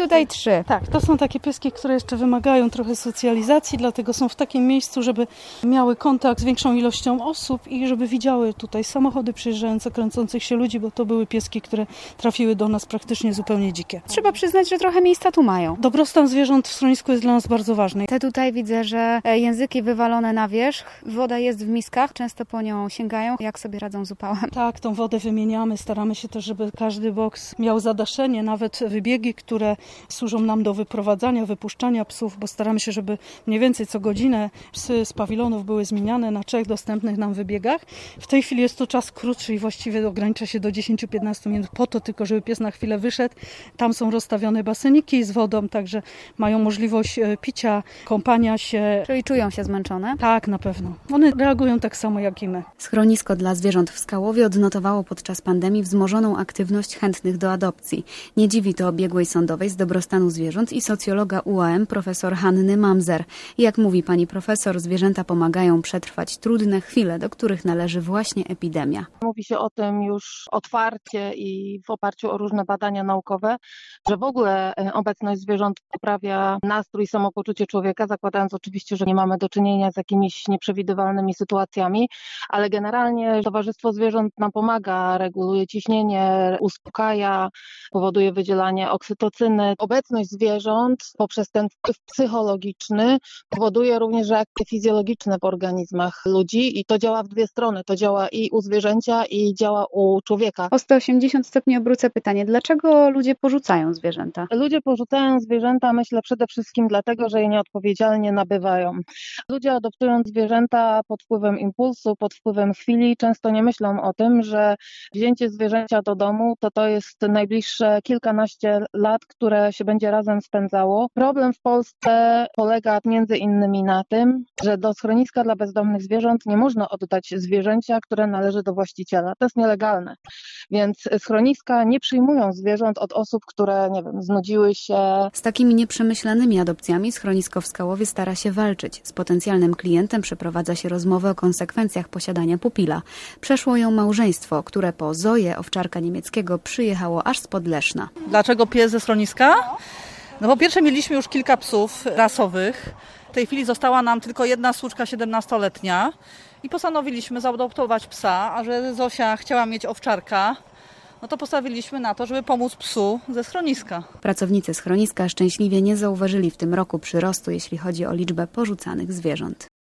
tutaj 3. Tak, to są takie pieski, które jeszcze wymagają trochę socjalizacji, dlatego są w takim miejscu, żeby miały kontakt z większą ilością osób i żeby widziały tutaj samochody przyjeżdżające, kręcących się ludzi, bo to były pieski, które trafiły do nas praktycznie zupełnie dzikie. Trzeba przyznać, że trochę miejsca tu mają. Dobrostan zwierząt w schronisku jest dla nas bardzo ważny. Te tutaj widzę, że języki wywalone na wierzch, woda jest w miskach, często po nią sięgają. Jak sobie radzą z upałem? Tak, tą wodę wymieniamy, staramy się też, żeby każdy boks miał zadaszenie, nawet wybiegi, które służą nam do wyprowadzania, wypuszczania psów, bo staramy się, żeby mniej więcej co godzinę psy z pawilonów były zmieniane na 3 dostępnych nam wybiegach. W tej chwili jest to czas krótszy i właściwie ogranicza się do 10-15 minut po to tylko, żeby pies na chwilę wyszedł. Tam są rozstawione baseniki z wodą, także mają możliwość picia, kąpania się. Czyli czują się zmęczone? Tak, na pewno. One reagują tak samo jak i my. Schronisko dla zwierząt w Skałowie odnotowało podczas pandemii wzmożoną aktywność chętnych do adopcji. Nie dziwi to biegłej sądowej z dobrostanu zwierząt i socjologa UAM profesor Hanny Mamzer. Jak mówi pani profesor, zwierzęta pomagają przetrwać trudne chwile, do których należy właśnie epidemia. Mówi się o tym już otwarcie i w oparciu o różne badania naukowe, że w ogóle obecność zwierząt poprawia nastrój, samopoczucie człowieka, zakładając oczywiście, że nie mamy do czynienia z jakimiś nieprzewidywalnymi sytuacjami, ale generalnie towarzystwo zwierząt nam pomaga, reguluje ciśnienie, uspokaja, powoduje wydzielanie oksytocyny. Obecność zwierząt poprzez ten wpływ psychologiczny powoduje również reakcje fizjologiczne w organizmach ludzi i to działa w dwie strony. To działa i u zwierzęcia, i działa u człowieka. O 180 stopni obrócę pytanie. Dlaczego ludzie porzucają zwierzęta? Ludzie porzucają zwierzęta, myślę, przede wszystkim dlatego, że je nieodpowiedzialnie nabywają. Ludzie adoptują zwierzęta pod wpływem impulsu, pod wpływem chwili. Często nie myślą o tym, że wzięcie zwierzęcia do domu to jest najbliższe kilkanaście lat, które się będzie razem spędzało. Problem w Polsce polega między innymi na tym, że do schroniska dla bezdomnych zwierząt nie można oddać zwierzęcia, które należy do właściciela. To jest nielegalne. Więc schroniska nie przyjmują zwierząt od osób, które, nie wiem, znudziły się. Z takimi nieprzemyślanymi adopcjami schronisko w Skałowie stara się walczyć. Z potencjalnym klientem przeprowadza się rozmowę o konsekwencjach posiadania pupila. Przeszło ją małżeństwo, które po Zoję, owczarka niemieckiego, przyjechało aż spod Leszna. Dlaczego pies ze schroniska? No po pierwsze mieliśmy już kilka psów rasowych. W tej chwili została nam tylko jedna słuczka 17-letnia i postanowiliśmy zaadoptować psa, a że Zosia chciała mieć owczarka, no to postawiliśmy na to, żeby pomóc psu ze schroniska. Pracownicy schroniska szczęśliwie nie zauważyli w tym roku przyrostu, jeśli chodzi o liczbę porzucanych zwierząt.